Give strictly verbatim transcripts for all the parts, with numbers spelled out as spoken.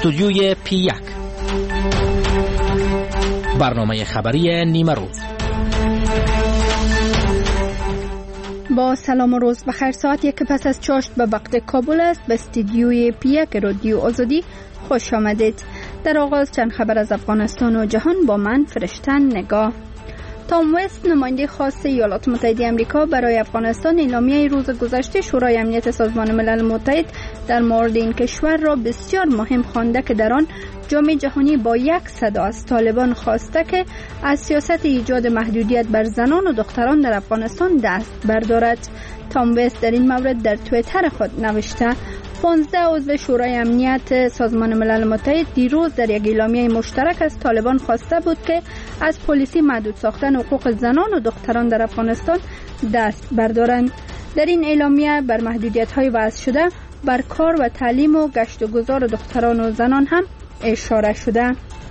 استودیوی پی یک، برنامه خبری نیمه روز. با سلام و روز بخیر. ساعت یک پس از چاشت به وقت کابل است. به استودیوی پی یک رادیو آزادی خوش آمدید. در آغاز چند خبر از افغانستان و جهان با من فرشتن نگاه. تام وست، نماینده خاص ایالات متحده آمریکا برای افغانستان، اعلامیه روز گذشته شورای امنیت سازمان ملل متحد در مورد این کشور را بسیار مهم خوانده که در آن جامعه جهانی با یک صدا از طالبان خواسته که از سیاست ایجاد محدودیت بر زنان و دختران در افغانستان دست بردارد. تام وست در این مورد در توییتر خود نوشته: پانزده عضو شورای امنیت سازمان ملل متحد دیروز در یک اعلامیه مشترک از طالبان خواسته بود که از پلیسی محدود ساختن حقوق زنان و دختران در افغانستان دست بردارند. در این اعلامیه بر محدودیت‌های وضع شده بر کار و تعلیم و گشت و گذار دختران و زنان هم اشاره شده.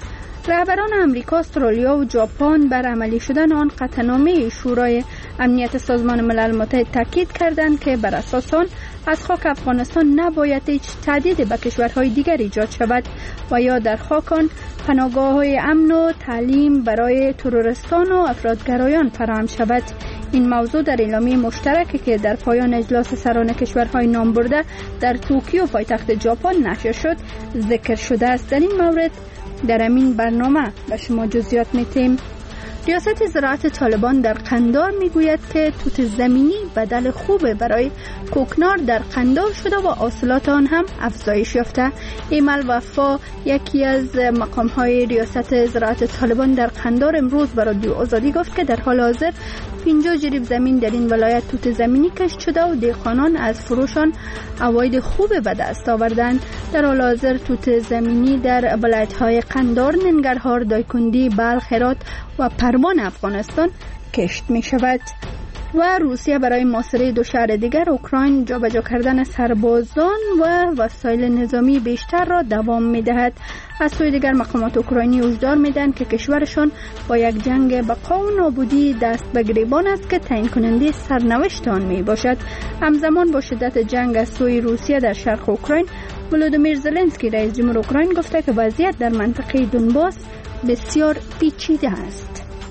رهبران امریکا، استرالیا و ژاپن بر عملی شدن آن قطعنامه شورای امنیت سازمان ملل متحد تاکید کردند که بر اساس آن از خاک افغانستان نباید هیچ تهدید به کشورهای دیگر ایجاد شود و یا در خاک آن پناهگاه‌های امن و تعلیم برای تروریستان و افراطگرایان فراهم شود. این موضوع در اعلامیه مشترکی که در پایان اجلاس سران کشورهای نام برده در توکیو پایتخت ژاپن نشر شد ذکر شده است. در این مورد در همین برنامه به شما جزئیات می‌دهیم. ریاست زراعت طالبان در قندار میگوید که توت زمینی بدل خوبه برای کوکنار در قندار شده و حاصلات آن هم افزایش یافته. ایمل وفا، یکی از مقام‌های ریاست زراعت طالبان در قندار، امروز به رادیو آزادی گفت که در حال حاضر پنجاه جریب زمین در این ولایت توت زمینی کشت شده و دهقانان از فروشان عواید خوب به دست آوردند. در حال حاضر توت زمینی در ولایت‌های قندار، ننگرهار، دایکندی، بلخ، هرات و پروان افغانستان کشت می شود. و روسیه برای محاصره دو شهر دیگر اوکراین جابجا کردن سربازان و وسایل نظامی بیشتر را دوام می دهد. از سوی دیگر مقامات اوکراینی هشدار می دهند که کشورشان با یک جنگ بقا و نابودی دست به گریبان است که تعیین کننده سرنوشت آن می باشد. همزمان با شدت جنگ از سوی روسیه در شرق اوکراین، ولودیمیر زلنسکی رئیس جمهور اوکراین گفته که وضعیت در منطقه دونباس بسیار پیچیده است.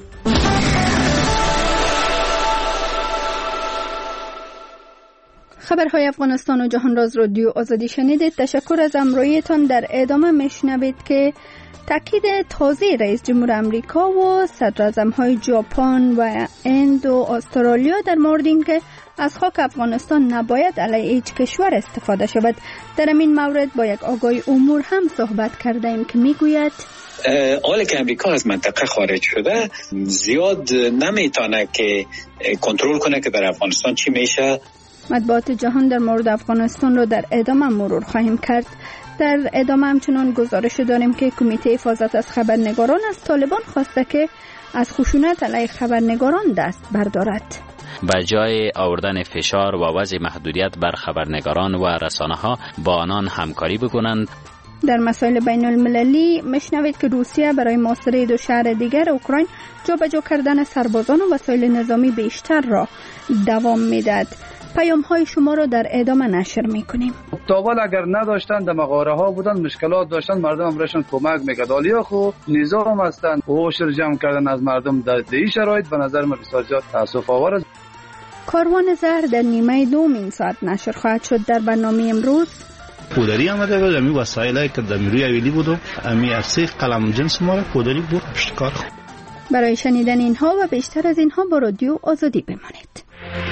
خبرهای افغانستان و جهان را از رادیو آزادی شنیدید. تشکر از همراهیتان. در ادامه میشنوید که تاکید تازه رئیس جمهور آمریکا و صدراعظم‌های ژاپن و هند و استرالیا در مورد اینکه از خاک افغانستان نباید علیه هیچ کشور استفاده شود. در این مورد با یک آگاهی امور هم صحبت کردیم که میگوید حالی که امریکا از منطقه خارج شده زیاد نمیتونه که کنترل کنه که در افغانستان چی میشه. مطبوعات جهان در مورد افغانستان را در ادامه مرور خواهیم کرد. در ادامه همچنان گزارش داریم که کمیته حفاظت از خبرنگاران از طالبان خواسته که از خشونت علیه خبرنگاران دست بردارد. به جای آوردن فشار و وضع محدودیت بر خبرنگاران و رسانه‌ها با آنان همکاری بکنند. در مسائل بین المللی مشنوید که روسیه برای محاصره دو شهر دیگر اوکراین جابجا کردن سربازان و وسایل نظامی بیشتر را دوام میدهد. پیام های شما را در ادامه نشر میکنیم. تاول اگر نداشتن در مغاره ها بودن، مشکلات داشتن، مردم هم برشان کمک میکرد. حالا خو نظام هستن و عشر جمع کردن از مردم در این شرایط به نظر من بسیار زیاد تاسف آور است. کاروان زهر در نیمه دوم این ساعت نشر خواهد شد. در برنامه امروز پودری آمده بود، امی وسایلی که در نیروی اویلی بود و امی افسه قلم جنس ما را پودری بود پشتکار. برای شنیدن اینها و بیشتر از اینها با رادیو آزادی بمانید.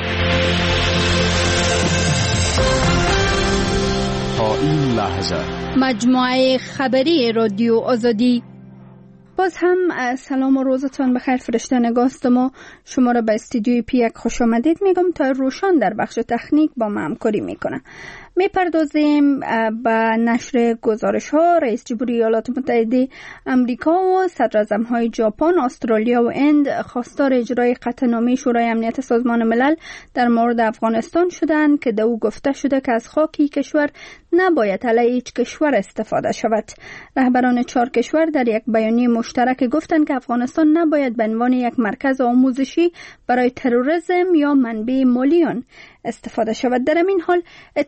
تا این لحظه مجموعه خبری رادیو آزادی. باز هم سلام و روزتان بخیر. فرشته نگاستم و شما را به استودیوی پی یک خوش آمدید میگم. تا روشان در بخش تکنیک با ما همکاری میکنه. میپردازیم به نشر گزارش ها. رئیس جمهوری ایالات متحده آمریکا و صدراعظم‌های ژاپن، استرالیا و هند خواستار اجرای قطعنامه شورای امنیت سازمان ملل در مورد افغانستان شدند که در او گفته شده که از خاکی کشور نباید علیه هیچ کشور استفاده شود. رهبران چهار کشور در یک بیانیه مشترک گفتند که افغانستان نباید به عنوان یک مرکز آموزشی برای تروریسم یا منبع مالی آن استفاده شود. در این حال اتحادیه اروپا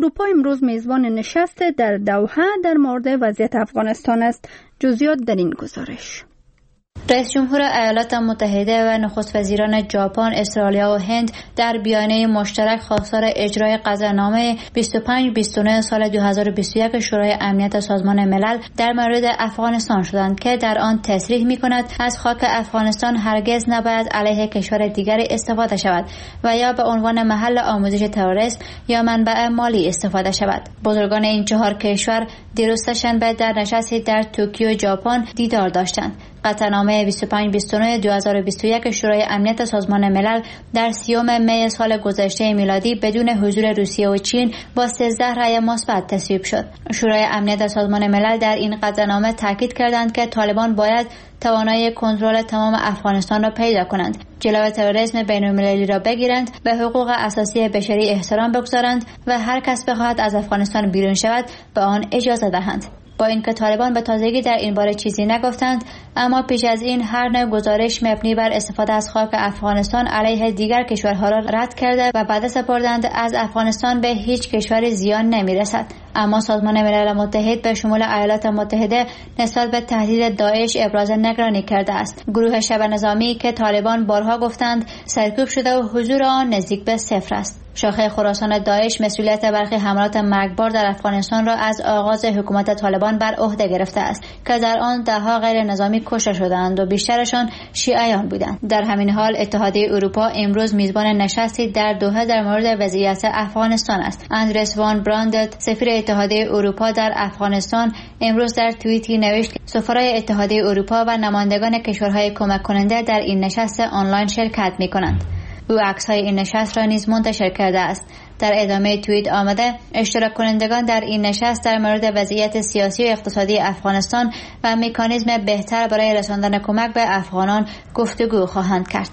اروپا امروز میزبان نشست در دوحه در مورد وضعیت افغانستان است. جزئیات در این گزارش. رئیس جمهور ایالات متحده و نخست وزیران ژاپن، استرالیا و هند در بیانیه مشترک خواستار اجرای قطعنامه بیست و پنج بیست و نه سال دو هزار و بیست و یک شورای امنیت سازمان ملل در مورد افغانستان شدند که در آن تصریح می‌کند از خاک افغانستان هرگز نباید علیه کشور دیگری استفاده شود و یا به عنوان محل آموزش تروریسم یا منبع مالی استفاده شود. بزرگان این چهار کشور دیروز سه‌شنبه در نشستی در توکیو، ژاپن دیدار داشتند. قطعنامه بیست و پنج بیست و نه دو هزار و بیست و یک شورای امنیت سازمان ملل در سیوم می سال گذشته میلادی بدون حضور روسیه و چین با سیزده رأی مثبت تصویب شد. شورای امنیت سازمان ملل در این قطعنامه تاکید کردند که طالبان باید توانایی کنترل تمام افغانستان را پیدا کنند، جلوی تروریسم بین‌المللی را بگیرند، به حقوق اساسی بشری احترام بگذارند و هر کس بخواهد از افغانستان بیرون شود به آن اجازه دهند. با اینکه طالبان به تازگی در این باره چیزی نگفتند، اما پیش از این هر نوع گزارش مبنی بر استفاده از خاک افغانستان علیه دیگر کشورها را رد کرده و بعد سپردند از افغانستان به هیچ کشوری زیان نمی‌رسد. اما سازمان ملل متحد به شمول ایالات متحده نسبت به تهدید داعش ابراز نگرانی کرده است. گروه شبه نظامی که طالبان بارها گفتند سرکوب شده و حضور آن نزدیک به صفر است. شاخه خراسان داعش مسئولیت برخی حملات مرگبار در افغانستان را از آغاز حکومت طالبان بر عهده گرفته است که در آن دهها غیر نظامی کشته شدند و بیشترشان شیعیان بودند. در همین حال اتحادیه اروپا امروز میزبان نشستی در دوحه در مورد وضعیت افغانستان است. اندرس وان براندت، سفیر اتحادیه اروپا در افغانستان، امروز در توییتی نوشت که سفرای اتحادیه اروپا و نمایندگان کشورهای کمک کننده در این نشست آنلاین شرکت می‌کنند. او عکس‌های این نشست را نیز منتشر کرده است. در ادامه توییت آمده اشتراک کنندگان در این نشست در مورد وضعیت سیاسی و اقتصادی افغانستان و مکانیزم بهتر برای رساندن کمک به افغانان گفتگو خواهند کرد.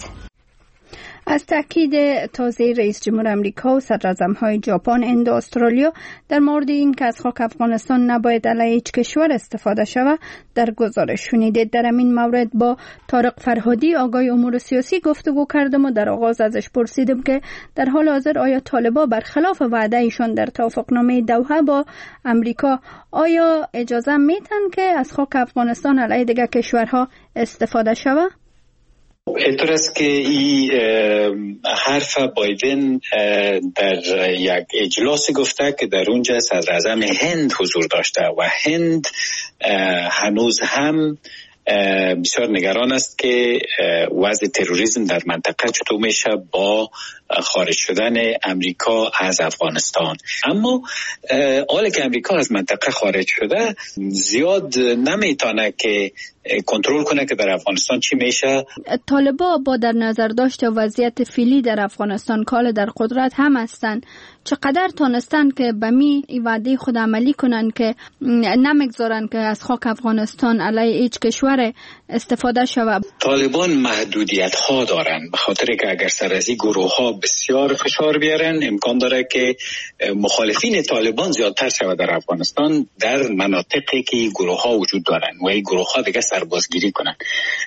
از تاکید تازه رئیس جمهور امریکا و صدراعظم‌های ژاپن، هند و استرالیا در مورد این که از خاک افغانستان نباید علیه هیچ کشور استفاده شود در گزارش شنیدید. در این مورد با طارق فرهادی آگای امور سیاسی گفتگو کردم و در آغاز ازش پرسیدم که در حال حاضر آیا طالبان برخلاف وعده ایشان در توافقنامه دوحه با امریکا آیا اجازه میتن که از خاک افغانستان علیه دیگر کشورها استفاده شود؟ اینطور است که این حرف بایدن در یک اجلاس گفته که در اونجا صدراعظم هند حضور داشته و هند هنوز هم بسیار نگران است که وضع تروریسم در منطقه چطور میشه با خارج شدن امریکا از افغانستان. اما حالا که امریکا از منطقه خارج شده زیاد نمیتونه که کنترل کنه که در افغانستان چی میشه. طالبان با در نظر داشته وضعیت فعلی در افغانستان کال در قدرت هم هستند، چقدر تانستن که به می وعده خود عملی کنن که نمیگذارن که از خاک افغانستان علیه هیچ کشور استفاده شود؟ طالبان محدودیت ها دارن، به خاطر که اگر سر از این گروه ها بسیار فشار بیارن امکان داره که مخالفین طالبان زیادتر شود در افغانستان در مناطقی که گروه ها وجود دارن و این گروه ها دیگه سربازگیری کنن.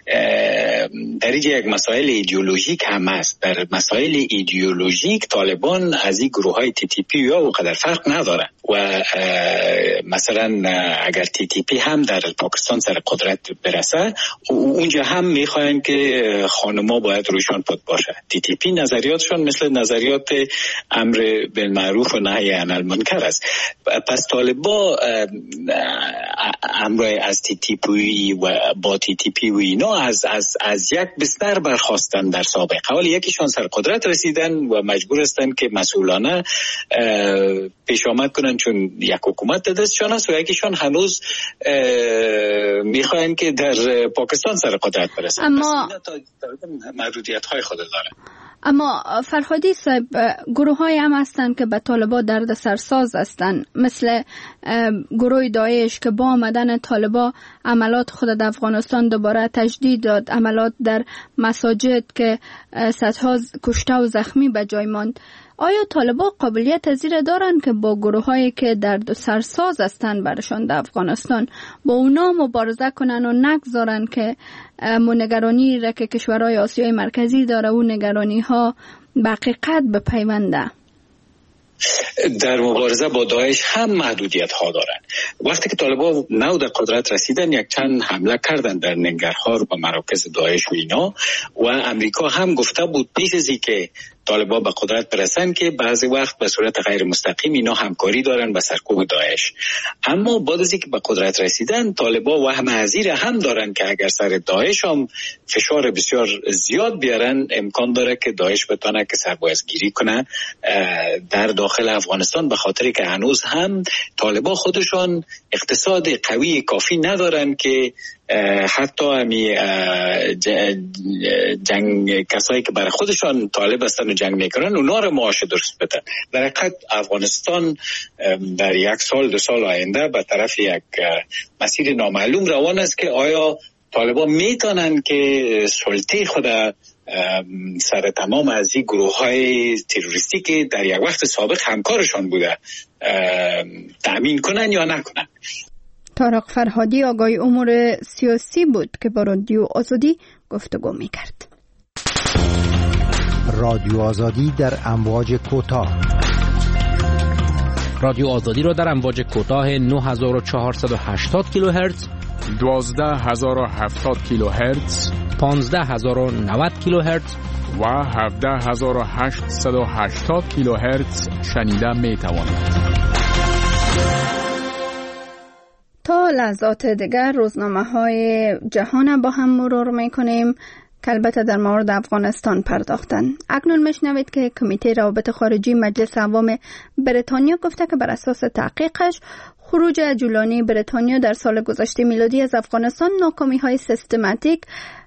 در اینجا یک مسائل ایدئولوژیک هم است. در مسائل ایدئولوژیک طالبان از این گروه های تی تی پی یا اونقدر فرق ندارن و مثلا اگر تی تی پی هم در پاکستان سر قدرت برسه اونجا هم میخواین که خانما باید روشان پد باشه. تی تی پی نظریاتشون مثل نظریات امر بالمعروف و نهی عن المنکر است. پس طالبان امر از تی تی پی و با تی تی پی و اینا از از از یک بستر برخواستن در سابقه. حالا یکیشون سر قدرت رسیدن و مجبور هستن که مسئولانه پیش آمد کنن چون یک حکومت دستشان است و یکیشون هنوز میخواین که در پاکستان سر قدرت برسن. اما محدودیت های خود داره. اما فرهادی صاحب، گروه های هم هستند که به طالبان درد سرساز هستند، مثل گروه داعش که با آمدن طالبان عملات خود در افغانستان دوباره تجدید داد، عملات در مساجد که صدها کشته و زخمی به جای ماند. آیا طالبان قابلیت زیر دارن که با گروه هایی که درد سرساز هستند برشان در افغانستان با اونا مبارزه کنن و نگذارن که نگرانی را که کشورهای آسیای مرکزی داره و نگرانی ها به حقیقت بپیونده؟ در مبارزه با داعش هم محدودیت ها دارن. وقتی که طالبان نو در قدرت رسیدن یک چند حمله کردن در ننگرهار و مراکز داعش و اینا، و امریکا هم گفته بود پیش از اینکه طالبان به قدرت برسن که بعضی وقت به صورت غیر مستقیم اینا همکاری دارن با سرکوب داعش. اما بعد از اینکه به قدرت رسیدن طالبان وهم حذیر هم دارن که اگر سر داعش هم فشار بسیار زیاد بیارن امکان داره که داعش بتونه که سربازگیری کنه در داخل افغانستان، به خاطر که هنوز هم طالبان خودشان اقتصاد قوی کافی ندارن که حتی همی جنگ کسایی که برای خودشان طالب هستن و جنگ میکنن اونا رو معاش درست بدن. در حقیقت افغانستان در یک سال دو سال آینده به طرف یک مسیر نامعلوم روان است که آیا طالبان میتونن که سلطه خود سر تمام از این گروه های تروریستی که در یک وقت سابق همکارشان بوده تأمین کنن یا نکنن. طارق فرهادی آقای امور سیاسی بود که با رادیو آزادی گفتگو میکرد. رادیو آزادی در امواج کوتاه. رادیو آزادی را در امواج کوتاه نه هزار و چهارصد و هشتاد کیلوهرتز، دوازده هزار و هفتاد کیلوهرتز، پانزده هزار و نود کیلوهرتز و هفده هزار و هشتصد و هشتاد کیلوهرتز شنیده می توانید. تا لحظات دیگر روزنامه های جهان با هم مرور می کنیم که البته در مورد افغانستان پرداختن. اکنون میشنوید که کمیته روابط خارجی مجلس عوام بریتانیا گفته که بر اساس تحقیقش خروج عجولانه بریتانیا در سال گذشته میلادی از افغانستان ناکامی های سیستماتیک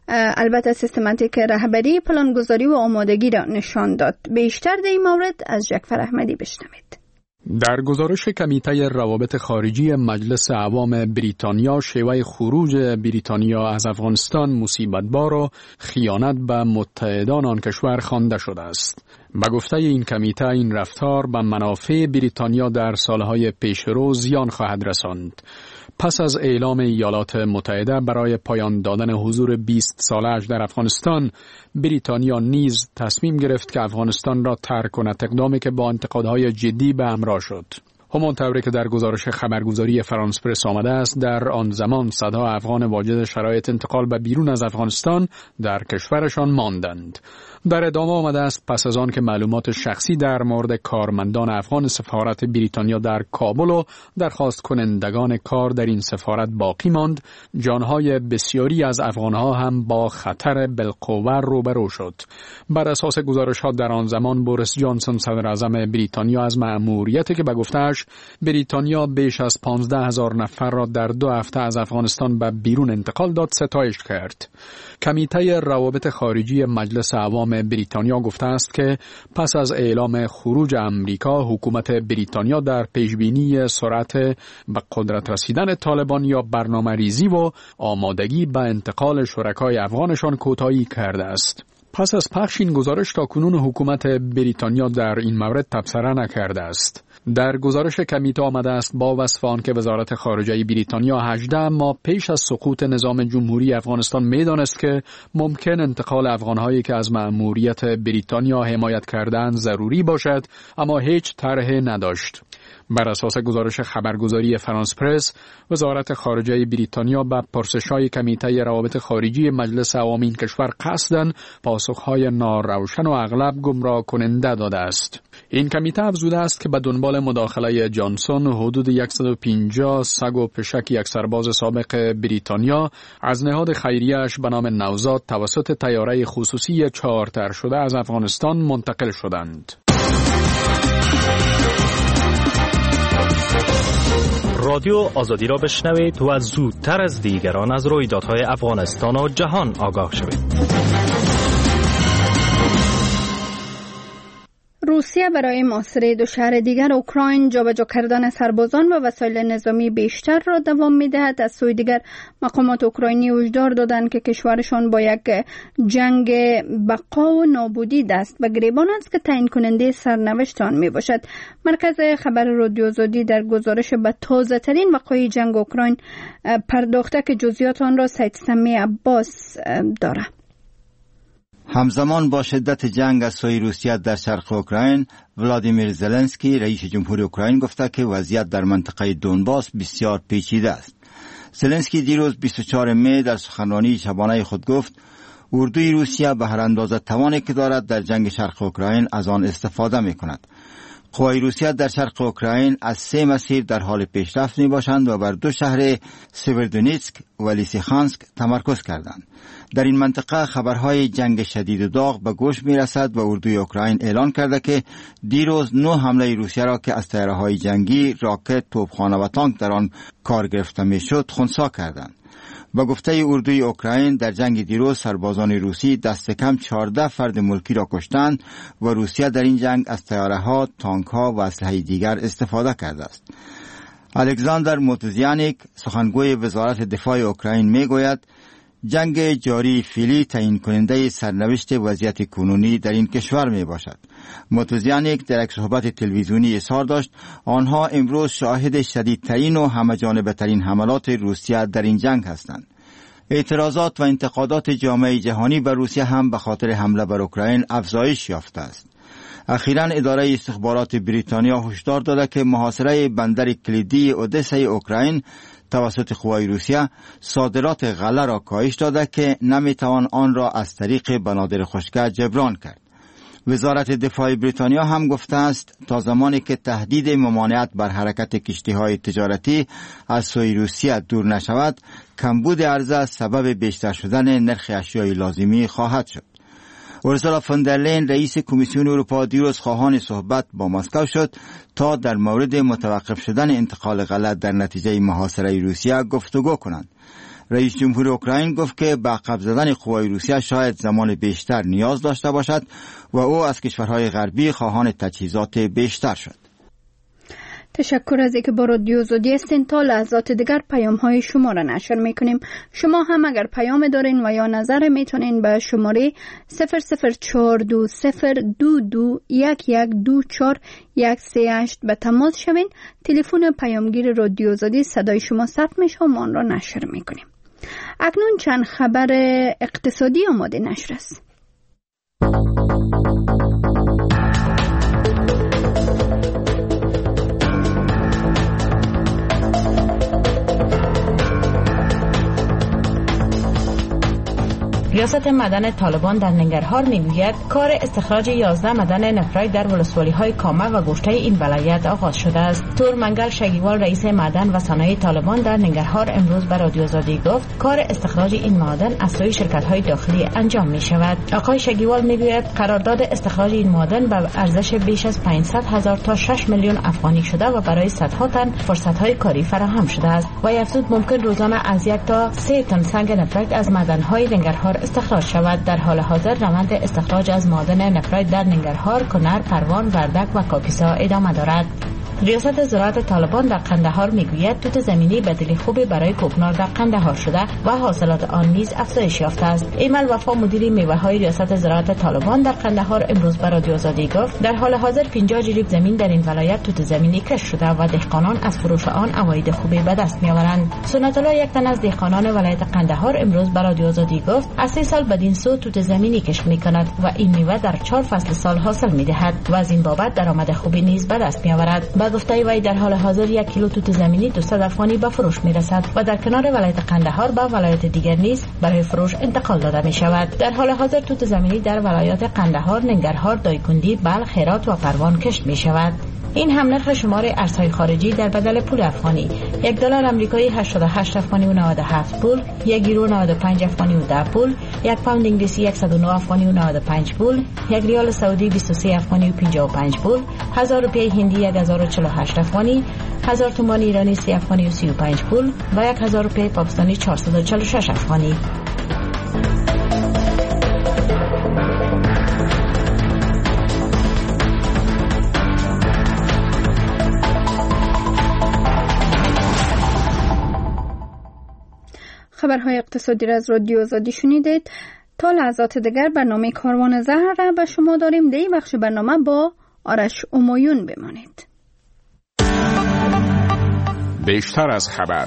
البته سیستماتیک رهبری، پلانگذاری و آمادگی را نشان داد. بیشتر در این مورد از جعفر احمدی بشنوید. در گزارش کمیته روابط خارجی مجلس عوام بریتانیا، شیوه خروج بریتانیا از افغانستان مصیبت‌بار و خیانت به متحدان آن کشور خوانده شده است. به گفته این کمیته این رفتار به منافع بریتانیا در سالهای پیشرو زیان خواهد رساند. پس از اعلام ایالات متحده برای پایان دادن حضور بیست ساله‌اش در افغانستان، بریتانیا نیز تصمیم گرفت که افغانستان را ترک کند، اقدامی که با انتقادهای جدی به همراه شد. همان طوری که در گزارش خبرگزاری فرانس پرس آمده است، در آن زمان صدها افغان واجد شرایط انتقال به بیرون از افغانستان در کشورشان ماندند. در ادامه آمده است پس از آن که معلومات شخصی در مورد کارمندان افغان سفارت بریتانیا در کابل و درخواست کنندگان کار در این سفارت باقی ماند، جانهای بسیاری از افغانها هم با خطر بالقوه روبرو شد. بر اساس گزارش‌ها در آن زمان بوریس جانسون صدر اعظم بریتانیا از مأموریتی که به گفته‌اش بریتانیا بیش از پانزده هزار نفر را در دو هفته از افغانستان به بیرون انتقال داد ستایش کرد. کمیته روابط خارجی مجلس عوام بریتانیا گفته است که پس از اعلام خروج امریکا، حکومت بریتانیا در پیشبینی سرعت به قدرت رسیدن طالبان یا برنامه ریزی و آمادگی به انتقال شرکای افغانشان کوتاهی کرده است. پس از پخش این گزارش تاکنون حکومت بریتانیا در این مورد تبصره نکرده است. در گزارش کمیته آمده است با وصف آن که وزارت خارجه بریتانیا هجده ماه پیش از سقوط نظام جمهوری افغانستان می‌دانست که ممکن انتقال افغان‌هایی که از مأموریت بریتانیا حمایت کردند ضروری باشد، اما هیچ طرحی نداشت. بر اساس گزارش خبرگزاری فرانس پرس، وزارت خارجه بریتانیا به پرسش‌های کمیته روابط خارجی مجلس عوام این کشور قصداً پاسخ‌های ناروشن و اغلب گمراه کننده داده است. این کمیته افزوده است که به دنبال مداخله جانسون، حدود صد و پنجاه سگ و پشک یک سرباز سابق بریتانیا از نهاد خیریه‌اش به نام نوزاد توسط طیاره خصوصی چارتر شده از افغانستان منتقل شدند. رادیو آزادی را بشنوید و زودتر از دیگران از رویدادهای افغانستان و جهان آگاه شوید. روسیه برای محاصره دو شهر دیگر اوکراین جابجا کردن سربازان و وسایل نظامی بیشتر را دوام می‌دهد. از سوی دیگر مقامات اوکراینی هشدار دادند که کشورشان با یک جنگ بقا و نابودی دست به گریبان است که تعیین کننده سرنوشت آن میباشد. مرکز خبر رادیو آزادی در گزارش به تازه ترین وقایع جنگ اوکراین پرداخته که جزئیات آن را سید سمی عباس دارد. همزمان با شدت جنگ از سوی روسیه در شرق اوکراین، ولادیمیر زلنسکی رئیس جمهوری اوکراین گفته که وضعیت در منطقه دونباس بسیار پیچیده است. زلنسکی دیروز بیست و چهارم می در سخنرانی شبانه خود گفت اردوی روسیه به هر اندازه توانی که دارد در جنگ شرق اوکراین از آن استفاده می کند. قوای روسیه در شرق اوکراین از سه مسیر در حال پیشرفت می باشند و بر دو شهر سیورودونیتسک و لیسیخانسک تمرکز کردند. در این منطقه خبرهای جنگ شدید و داغ به گوش می رسد و اردوی اوکراین اعلان کرده که دیروز نه حمله روسیه را که از طیاره‌های جنگی، راکت، توپخانه و تانک در آن کار گرفته می شد خنثی کردند. با گفته اردوی اوکراین در جنگ دیروز سربازان روسی دست کم چهارده فرد ملکی را کشتند و روسیه در این جنگ از طیاره‌ها، تانک‌ها و اسلحه دیگر استفاده کرده است. الکساندر موتوزیانیک سخنگوی وزارت دفاع اوکراین میگوید جنگ جاری فعلی تعیین کننده سرنوشت وضعیت کنونی در این کشور می باشد. موتوزیانیک در یک صحبت تلویزیونی اظهار داشت آنها امروز شاهد شدیدترین و همه‌جانبه‌ترین حملات روسیه در این جنگ هستند. اعتراضات و انتقادات جامعه جهانی بر روسیه هم به خاطر حمله بر اوکراین افزایش یافته است. اخیراً اداره استخبارات بریتانیا هشدار داده که محاصره بندر کلیدی اودسا اوکراین توسط قوای روسیه صادرات غله را کاهش داده که نمیتوان آن را از طریق بنادر خشک جبران کرد. وزارت دفاع بریتانیا هم گفته است تا زمانی که تهدید ممانعت بر حرکت کشتی‌های تجارتی از سوی روسیه دور نشود، کمبود عرضه سبب بیشتر شدن نرخ اشیای لازمی خواهد شد. اورسولا فون در لین رئیس کمیسیون اروپا دیروز خواهان صحبت با مسکو شد تا در مورد متوقف شدن انتقال غله در نتیجه محاصره روسیه گفتگو کنند. رئیس جمهور اوکراین گفت که به عقب زدن قوای روسیه شاید زمان بیشتر نیاز داشته باشد و او از کشورهای غربی خواهان تجهیزات بیشتر شد. تشکر از اینکه با رادیو آزادی هستین. تا لحظات دیگر پیام های شما را نشر میکنیم. شما هم اگر پیام دارین و یا نظر میتونین به شماره صفر صفر چهار دو صفر دو دو یک یک دو چهار یک سه هشت به تماس شوین. تلفن پیامگیر رادیو آزادی صدای شما ثبت میشه و ما آن را نشر میکنیم. اکنون چند خبر اقتصادی آماده نشر است. ریاست معدن طالبان در ننگرهار میگوید کار استخراج یازده معدن نفراید در ولسوالی‌های کامه و گوشته این ولایت آغاز شده است. تور منگل شگیوال رئیس معدن و صنایع طالبان در ننگرهار امروز به رادیو آزادی گفت کار استخراج این معدن از سوی شرکت‌های داخلی انجام می شود. آقای شگیوال میگوید قرارداد استخراج این معدن به ارزش بیش از پانصد هزار تا شش میلیون افغانی شده و برای صدها تن فرصت‌های کاری فراهم شده است و افزود ممکن روزانه از یک تا سه تن سنگ نفراید از معدن‌های ننگرهار استخراج شود. در حال حاضر روند استخراج از معدن نفراید در ننگرهار، کنر، پروان، وردک و کاپیسا ادامه دارد. ریاست زراعت طالبان در قندهار میگوید توت زمینی بدیل خوبی برای کوکنار در قندهار شده و حاصلات آن نیز افزایش یافته است. ایمل وفا مدیر میوه‌های ریاست زراعت طالبان در قندهار امروز به رادیو آزادی گفت در حال حاضر پنجاه جریب زمین در این ولایت توت زمینی کشت شده و دهقانان از فروش آن عواید خوبی به دست میآورند. سنت الله یک تن از دهقانان ولایت قندهار امروز به رادیو آزادی گفت از سه سال بدین سو توت زمینی کشت میکند و این میوه در چهار فصل سال حاصل میدهد و از این بابت درآمد خوبی نیز به دست میآورد. گفته وی در حال حاضر یک کیلو توت زمینی دویست افغانی به فروش می رسد و در کنار ولایت قندهار به ولایت دیگر نیز برای فروش انتقال داده می شود. در حال حاضر توت زمینی در ولایات قندهار، ننگرهار، دایکنډی، بلخ، هرات و پروان کشت می شود. این هم نرخ شمار ارزهای خارجی در بدل پول افغانی: یک دلار آمریکایی هشتاد و هشت افغانی و نود و هفت پول، یک یورو نود و پنج افغانی و ده پول، یک پوند انگلیسی صد و نه افغانی و نود و پنج پول، یک ریال سعودی بیست و سه افغانی و پنجاه و پنج پول، هزار روپیه هندی یک هزار و چهل و هشت افغانی، هزار تومان ایرانی سه افغانی و سی و پنج پول و یک هزار روپیه پاکستانی چهارصد و چهل و شش افغانی. خبرهای اقتصادی را از رادیو آزادی شنیدید. تا لحظات دیگر برنامه کاروان زهر را به شما داریم. در این بخش برنامه با آرش امایون بمانید. بیشتر از خبر.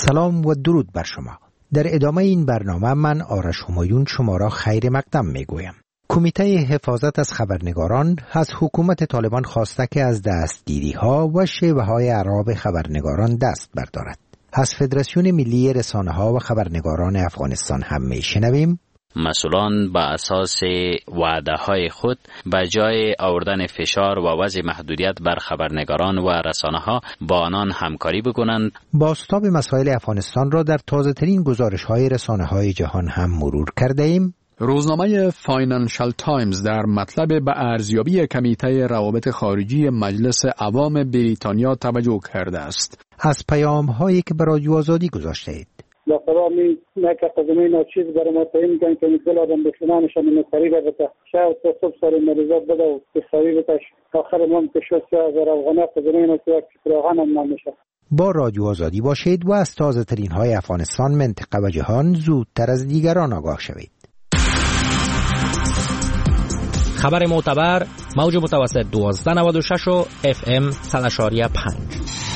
سلام و درود بر شما. در ادامه این برنامه من آرش همایون شما را خیر مقدم میگویم. کمیته حفاظت از خبرنگاران از حکومت طالبان خواسته که از دستگیری ها و شیوه های اعراب خبرنگاران دست بردارد. از فدراسیون ملی رسانه ها و خبرنگاران افغانستان هم میشنویم. مسئولان با اساس وعده های خود به جای آوردن فشار و وضع محدودیت بر خبرنگاران و رسانه ها با آنان همکاری بکنند. بازتاب مسائل افغانستان را در تازه ترین گزارش های رسانه های جهان هم مرور کرده ایم. روزنامه فاینانشال تایمز در مطلب به ارزیابی کمیته روابط خارجی مجلس عوام بریتانیا توجه کرده است. از پیام هایی که به رادیو آزادی گذاشته اید. لطفا می نکردم اینا چیز برای ما تعیین کن که مثل آدم بسنانشان نکاری بده شاید تا صبح سال مریضات بده و بسایی بتش آخر ما مکشوست یا از افغانه قدرین و که فراغان هم نمیشه. با رادیو آزادی باشید و از تازه ترین های افغانستان، منطقه و جهان زودتر از دیگران آگاه شوید. خبر معتبر موج متوسط دوازده نود و شش و اف ام صد و پنج.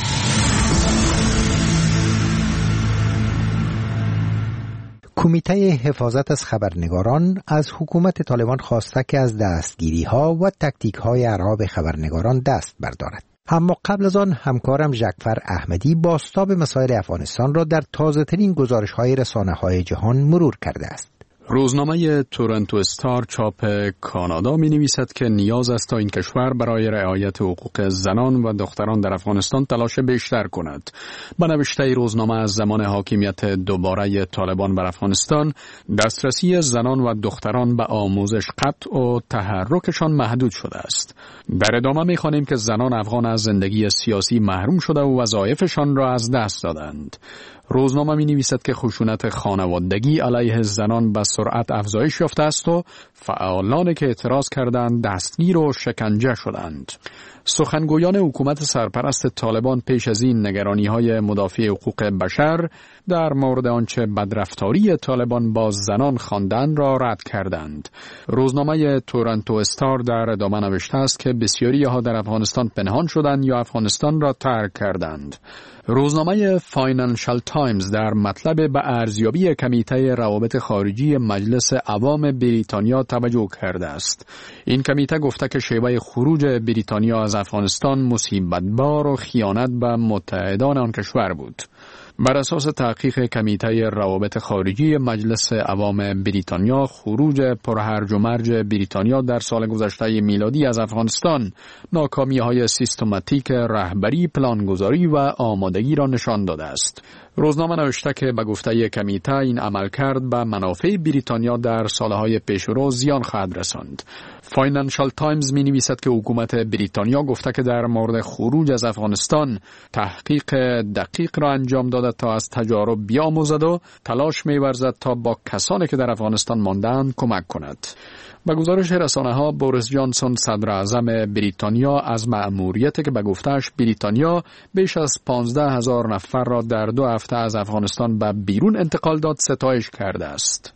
کمیته حفاظت از خبرنگاران از حکومت طالبان خواسته که از دستگیری ها و تکتیک های اعراب خبرنگاران دست بردارد. اما قبل از آن همکارم ژکفر احمدی بازتاب مسائل افغانستان را در تازه ترین گزارش های رسانه های جهان مرور کرده است. روزنامه تورنتو استار چاپ کانادا می نویسد که نیاز است تا این کشور برای رعایت حقوق زنان و دختران در افغانستان تلاش بیشتر کند. به نوشته روزنامه از زمان حاکمیت دوباره طالبان بر افغانستان، دسترسی زنان و دختران به آموزش قطع و تحرکشان محدود شده است. در ادامه می خوانیم که زنان افغان از زندگی سیاسی محروم شده و وظایفشان را از دست دادند. روزنامه می نویسد که خشونت خانوادگی علیه زنان به سرعت افزایش یافته است و فعالانی که اعتراض کردند دستگیر و شکنجه شدند. سخنگویان حکومت سرپرست طالبان پیش از این نگرانی‌های مدافع حقوق بشر در مورد آنچه بدرفتاری طالبان با زنان خواندند را رد کردند. روزنامه تورنتو استار در ادامه نوشته است که بسیاری ها در افغانستان پنهان شدند یا افغانستان را ترک کردند. روزنامه فاینانشال تایمز در مطلب به ارزیابی کمیته روابط خارجی مجلس عوام بریتانیا توجه کرده است. این کمیته گفته که شیوه خروج بریتانیا از افغانستان مصیبت‌بار و خیانت به متحدان آن کشور بود. بر اساس تحقیق کمیته روابط خارجی مجلس عوام بریتانیا، خروج پرهرج و مرج بریتانیا در سال گذشته میلادی از افغانستان ناکامی‌های سیستماتیک رهبری، پلانگذاری و آمادگی را نشان داده است. روزنامه نوشته که به گفته کمیته این عملکرد به منافع بریتانیا در سالهای پیشرو زیان خواهد رساند. فاینانشال تایمز می نویسد که حکومت بریتانیا گفته که در مورد خروج از افغانستان تحقیق دقیق را انجام داده تا از تجارب بیاموزد و تلاش می ورزد تا با کسانی که در افغانستان ماندند کمک کند. به گزارش رسانه ها، بوریس جانسون صدر اعظم بریتانیا از مأموریتی که به گفته‌اش بریتانیا بیش از پانزده هزار نفر را در دو هفته از افغانستان به بیرون انتقال داد ستایش کرده است.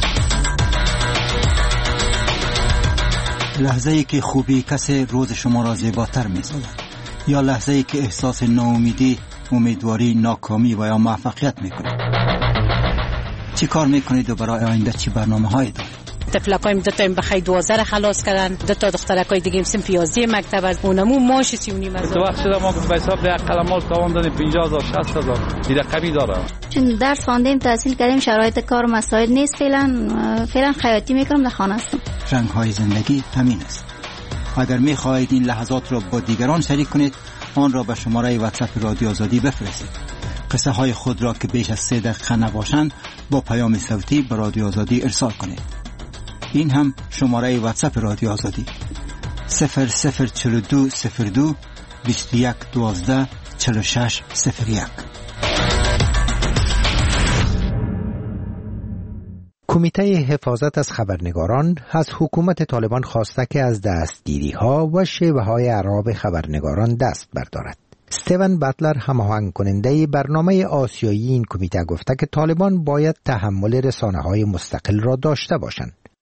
لحظه ای که خوبی کسی روز شما را زیباتر می سازد، یا لحظه ای که احساس ناامیدی، امیدواری، ناکامی و یا موفقیت می کنید. چی کار می کنید و برای آینده چی برنامه هایی دارید؟ طفلکایم دو تا بخای دوازده خلاص کردن، دو تا دخترکای دیگه هم سنف یازده مکتب از اونمو ماش سی و نیم از. تو وقت شده ما به حساب ده قلمال تاوان دادیم پنجاه هزار شصت هزار. این رقمی داره. چون درس خواندیم، تحصیل کردیم، شرایط کار مساعد نیست، فعلا فعلا خیاطی میکنم، در خانه هستم. رنگ های زندگی همین است. اگر میخواهید این لحظات را با دیگران شریک کنید، آن را به شماره واتساپ رادیو آزادی بفرستید. قصه های خود را که بیش از سه دقیقه نباشند با پیام صوتی به رادیو آزادی ارسال کنید. این هم شماره واتساپ رادیو آزادی صفر صفر چهل و دو صفر دو بیست و یک دوازده چهل و شش صفر یک. کمیته حفاظت از خبرنگاران از حکومت طالبان خواسته که از دستگیری ها و شیوه های اعراب خبرنگاران دست بردارد. استیون باتلر، هماهنگ کننده برنامه آسیایی این کمیته، گفته که طالبان باید تحمل رسانه های مستقل را داشته باشند.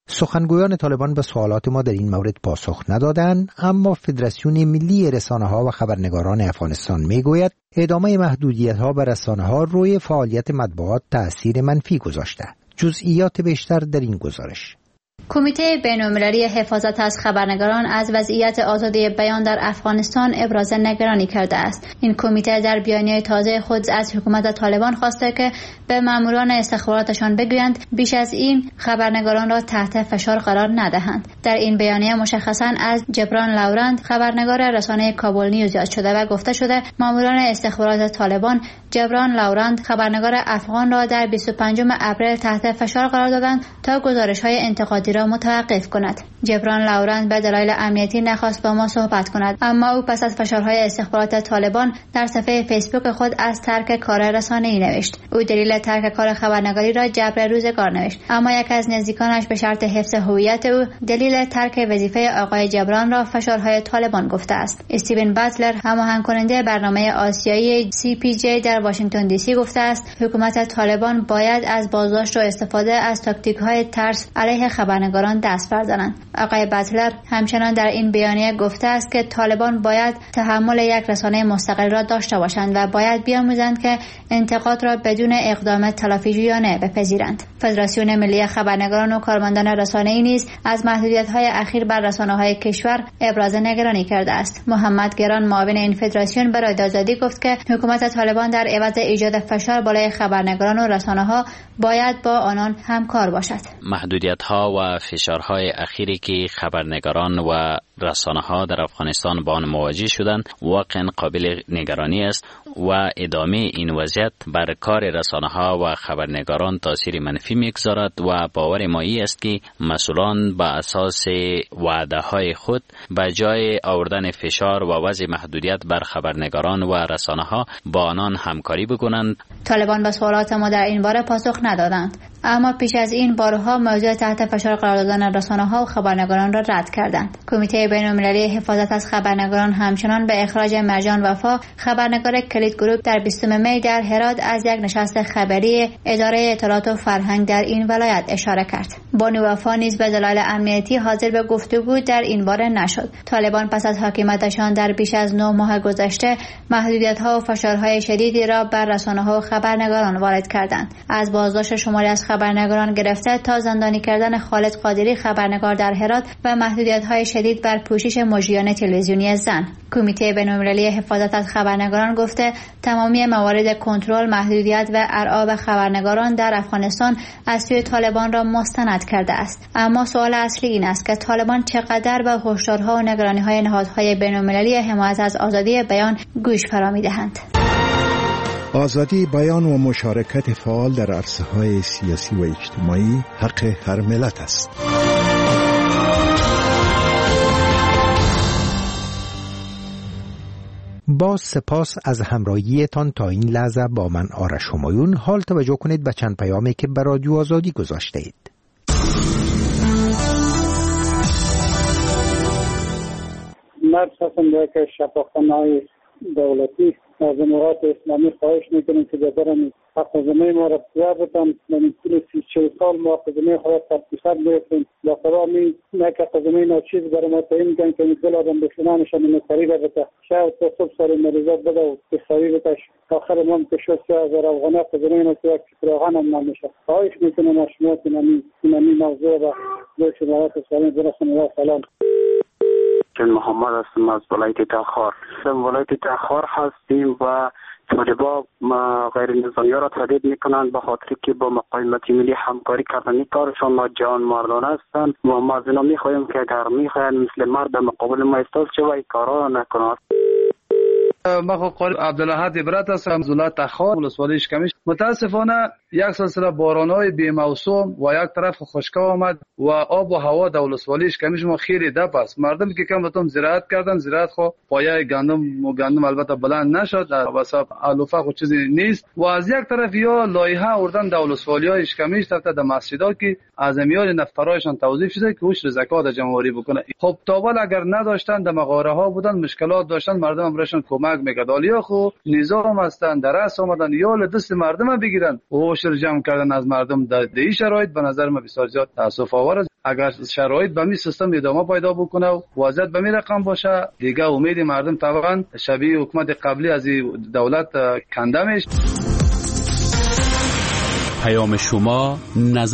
سخنگویان طالبان به سوالات ما در این مورد پاسخ ندادند، اما فدراسیون ملی رسانه‌ها و خبرنگاران افغانستان میگوید ادامه محدودیت‌ها بر رسانه‌ها روی فعالیت مطبوعات تأثیر منفی گذاشته. جزئیات بیشتر در این گزارش. کمیته بین‌المللی حفاظت از خبرنگاران از وضعیت آزادی بیان در افغانستان ابراز نگرانی کرده است. این کمیته در بیانیه تازه خود از حکومت طالبان خواسته که به ماموران استخباراتشان بگویند بیش از این خبرنگاران را تحت فشار قرار ندهند. در این بیانیه مشخصاً از جبران لاورند، خبرنگار رسانه کابل نیوز یاد شده و گفته شده ماموران استخبارات طالبان جبران لاورند، خبرنگار افغان را در بیست و پنجم اپریل تحت فشار قرار دادند تا گزارش‌های انتقادی را متوقف کند. جبران لاورند به دلایل امنیتی نخواست با ما صحبت کند، اما او پس از فشارهای استخبارات طالبان در صفحه فیسبوک خود از ترک کار رسانه‌ای نوشت. او دلیل ترک کار خبرنگاری را جبر روزگار نوشت، اما یک از نزدیکانش به شرط حفظ هویت او دلیل ترک وظیفه آقای جبران را فشارهای طالبان گفته است. استیون باتلر، هماهنگ کننده برنامه آسیایی سی پی جی در واشنگتن دی سی گفته است حکومت طالبان باید از بازداشت و استفاده از تاکتیک‌های ترس علیه خبرنگاران دست بردارند. آقای باتلر همچنان در این بیانیه گفته است که طالبان باید تحمل یک رسانه مستقل را داشته باشند و باید بیاموزند که انتقاد را بدون اقدام تلافی‌جویانه بپذیرند. فدراسیون ملی خبرنگاران و کارمندان رسانه‌ای نیز از محدودیت‌های اخیر بر رسانه‌های کشور ابراز نگرانی کرده است. محمد گران، معاون این فدراسیون، برای آزادی گفت که حکومت طالبان در عوض ایجاد فشار بالای خبرنگاران و رسانه‌ها باید با آنان همکار باشد. محدودیت‌ها و فشارهای اخیری که خبرنگاران و رسانه‌ها در افغانستان با آن مواجه شدند واقعا قابل نگرانی است و ادامه این وضعیت بر کار رسانه‌ها و خبرنگاران تاثیر منفی می‌گذارد و باور ما این است که مسئولان با اساس وعده‌های خود به جای آوردن فشار و وضع محدودیت بر خبرنگاران و رسانه‌ها با آنان همکاری بکنند. طالبان به سوالات ما در این باره پاسخ ندادند، اما پیش از این بارها موضوع تحت فشار قرار دادن رسانه‌ها و خبرنگاران را رد کردند. کمیته بین‌المللی حفاظت از خبرنگاران همچنان به اخراج مرجان وفا، خبرنگار کلید گروپ، در بیستم می در هرات از یک نشست خبری اداره اطلاعات و فرهنگ در این ولایت اشاره کرد. بانو وفا نیز به دلایل امنیتی حاضر به گفتگو در این باره نشد. طالبان پس از حاکمیتشان در بیش از نه ماه گذشته محدودیت‌ها و فشارهای شدیدی را بر رسانه‌ها و خبرنگاران وارد کردند. از بازداشت شماری از خبرنگاران گرفته تا زندانی کردن خالد قادری، خبرنگار در هرات، و محدودیت‌های شدید بر پوشش مجریان تلویزیونی زن. کمیته بین‌المللی حفاظت از خبرنگاران گفته تمامی موارد کنترل، محدودیت و ارعاب خبرنگاران در افغانستان از سوی طالبان را مستند کرده است. اما سوال اصلی این است که طالبان چقدر به هشدارها و نگرانی‌های نهادهای بین‌المللی حمایت از آزادی بیان گوش فرا می‌دهند. آزادی بیان و مشارکت فعال در عرصه‌های سیاسی و اجتماعی حق هر ملت است. با سپاس از همراهیتان تا این لحظه با من آرش همایون. حال توجه کنید به چند پیامی که به رادیو آزادی گذاشته اید. مرد هستم که شفاخانه‌های دولتی از امارات اسلامی خواهش میکنیم که ببرن حق زمین ما را بیابتن. من طول سی چهل سال ما حق زمین خواهد تبتیخت گرفتیم با قرامی نه که حق زمین چیز برای ما تعیین میکنن که میگل آدم بسنانشان مقاری ببتا شاید تا صبح سال مریضات بده و بخوایی بتاش آخر ما هم که شد سه هزار افغانه حق زمین رو که یک فراغان هم نمیشه. خواهش میکنم از شما که نمی موضوع و دوش امارات اسلامی برسن و سلام. چون محمد هستم از ولایت تخار. ولایت تخار هستیم و طالبا غیر نظامی را تهدید میکنند به خاطر که با مقاومت ملی همکاری کردن. این کارشان جان مردانه هستند و ما از اینا میخواهیم که اگر میخواهند مثل مرد در مقابل ما ایستاد شود این کارا نکنند. ما خود قاری عبدالحد عبرت هستم از ولایت تخار ولسوالی اشکمیش. متاسفانه یک سلسله باران‌های بی‌موسوم و یک طرف خشکی آمد و آب و هوا در ولسوالی اشکمیش ما خیلی دپ است. مردم که کم بتون زراعت کردن، زراعت خو پایه گندم و گندم البته بلند نشد، در وسط علوفه خو چیزی نیست و از یک طرف یا لایحه آوردن در ولسوالی‌های اشکمیش تا در مسجدها که از میان نفرایشان توظیف شده که اوش زکات جمعوری بکنه. خب تاول اگر نداشتن در مغاره‌ها بودن، مشکلات داشتن، مردم امرشون کمک میکرد. آلیا خو نظام هستن، درس آمدن یا دست مردم بگیرن و رو جمع کردن از مردم در این شرایط به نظر من بسیار زیاد تاسف آور است. اگر شرایط به می سیستم ادامه پیدا بکنه و وضعیت به می رقم باشه، دیگه امید مردم طبعا شبیه حکومت قبلی از دولت کنده میشه. پیام شما نظر